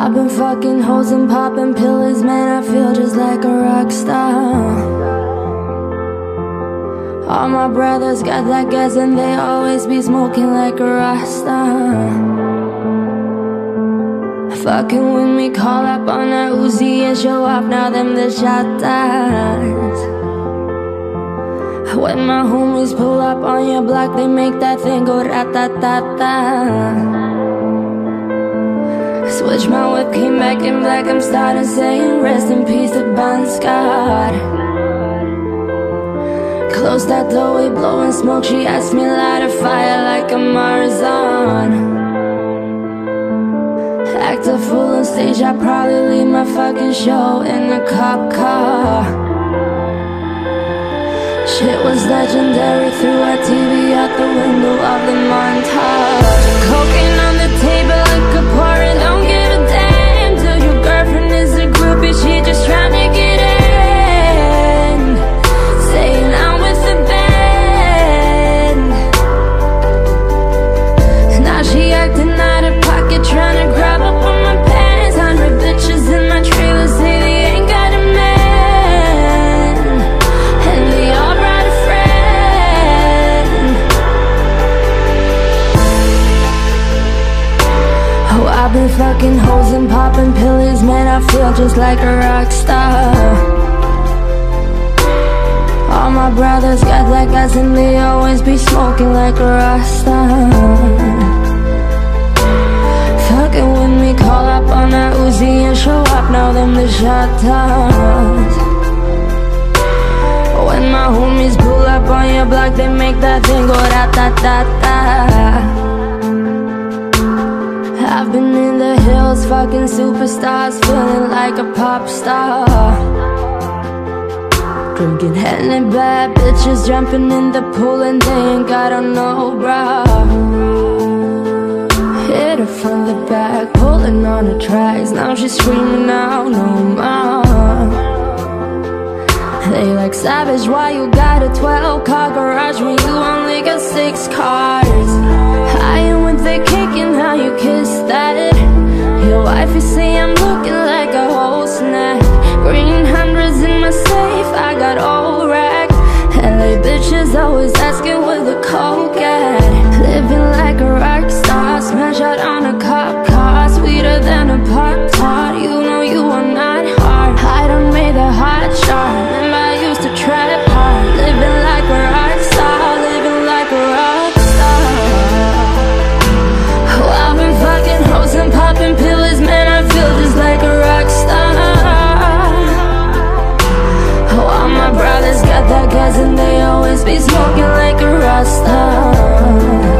I've been fucking hoes and popping pills, man, I feel just like a rock star. All my brothers got that gas and they always be smoking like a rasta. Fucking with me, call up on that Uzi and show up, now them the shotters. When my homies pull up on your block, they make that thing go rat-tat-tat-tat. Switch my whip, came back in black, I'm starting saying rest in peace to Bon Scott. Close that door, we blowing smoke, she asked me light a fire like a Marzan. Act a fool on stage, I probably leave my fucking show in a cop car. Shit was legendary, threw our TV out the window of the montage. Cocaine on the table like a party, don't give a damn till your girlfriend is a groupie, she just tryna get in. Staying out with the band. Now she acting out of pocket, tryna grab up on my pants. 100 bitches in my trailer say they ain't got a man, and they all brought a friend. Oh, I've been fucking hoes and popping pills, man, I feel just like a rock star. All my brothers got that gas and they always be smoking like a rasta. Fucking with me, call up on that Uzi and show up, now them the shotters. When my homies pull up on your block, they make that thing go rat-tat-tat-tat. I've been in the hills, fucking superstars, feeling like a pop star. Drinking Henny, bad bitches jumping in the pool and they ain't got on no bra. Hit her from the back, pulling on the tracks, now she's screaming out no more. They like, savage, why you got a 12-car garage when you only got 6 cars? I am with the cake and how you kiss that. Your wife, you say I'm looking like a whole snack. Green hundreds in my safe, I got old rack. LA bitches always asking where the coke at. Living like a rock star, smash out on a cop car, sweeter than a Pop-Tart. You know you are not hard, I done made the hot shot. Remember I used to trap hard, living like a rock star, living like a rock star. Oh, I've been fucking hoes and popping pills, man, I feel just like a rock star. Oh, all my brothers got that gas and they always be smoking like a rasta.